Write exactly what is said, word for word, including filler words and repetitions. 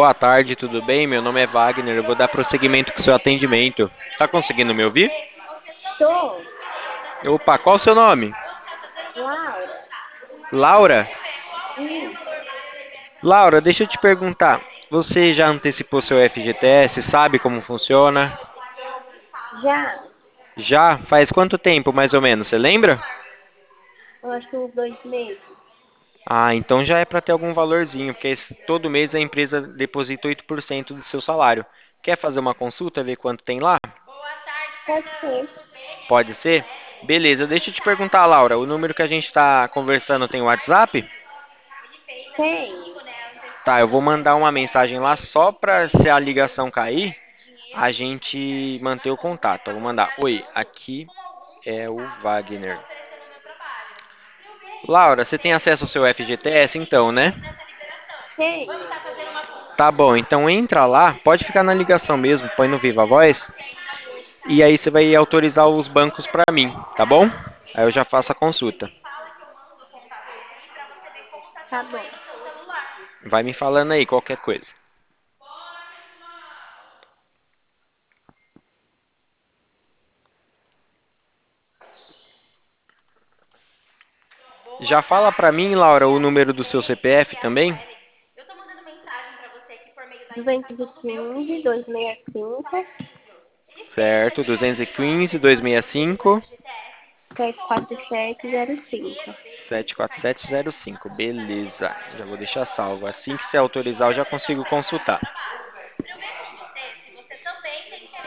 Boa tarde, tudo bem? Meu nome é Wagner, eu vou dar prosseguimento com o seu atendimento. Tá conseguindo me ouvir? Tô. Opa, qual o seu nome? Laura. Laura? Isso. Laura, deixa eu te perguntar. Você já antecipou seu F G T S? Sabe como funciona? Já. Já? Faz quanto tempo, mais ou menos? Você lembra? Eu acho que uns dois meses. Ah, então já é para ter algum valorzinho, porque esse- todo mês a empresa deposita oito por cento do seu salário. Quer fazer uma consulta, ver quanto tem lá? Pode ser. Pode ser? Beleza, deixa eu te perguntar, Laura, o número que a gente está conversando tem WhatsApp? Tem. Tá, eu vou mandar uma mensagem lá só para se a ligação cair, a gente manter o contato. Eu vou mandar: Oi, aqui é o Wagner. Laura, você tem acesso ao seu F G T S então, né? Tenho. Tá bom, então entra lá, pode ficar na ligação mesmo, põe no Viva Voz, e aí você vai autorizar os bancos para mim, tá bom? Aí eu já faço a consulta. Tá bom. Vai me falando aí qualquer coisa. Já fala pra mim, Laura, o número do seu C P F também? duzentos e quinze, duzentos e sessenta e cinco, Certo, duzentos e quinze, duzentos e sessenta e cinco, sete quatro sete zero cinco. sete quatro sete zero cinco. Beleza, já vou deixar salvo. Assim que você autorizar, eu já consigo consultar.